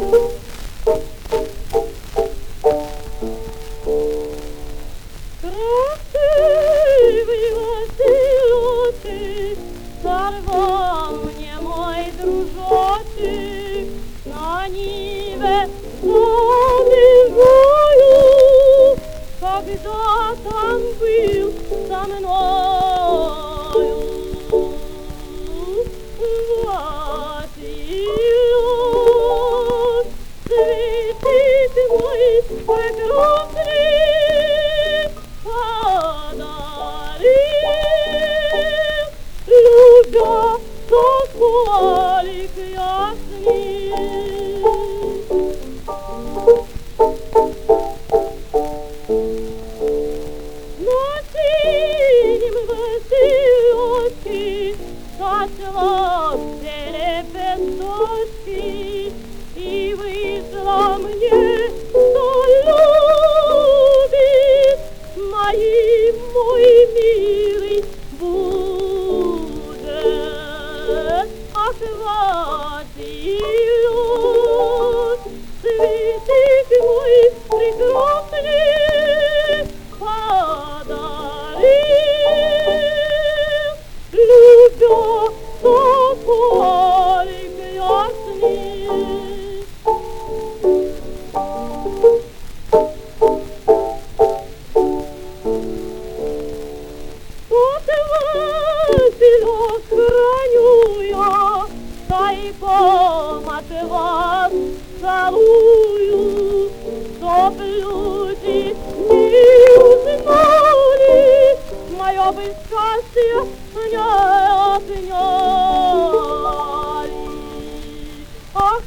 Красивый Василочек сорвал мне мой дружочек на ниве замираю, когда там был со мною. Василек, цветик мой прекрасный, подарил, любя соколик ясный. На синем василечке сошла все лепесточки и вышла мне, что любит моим мой милый будет. Ах, Василек, цветик мой прекрасный, подарил, любя соколик ясный. Вот Василек храню я, тайком от вас целую, чтоб люди не узнали, мое бы счастье не отняли. Ах,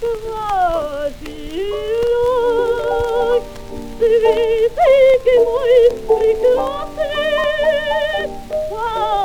Василек, цветик мой прекрасный,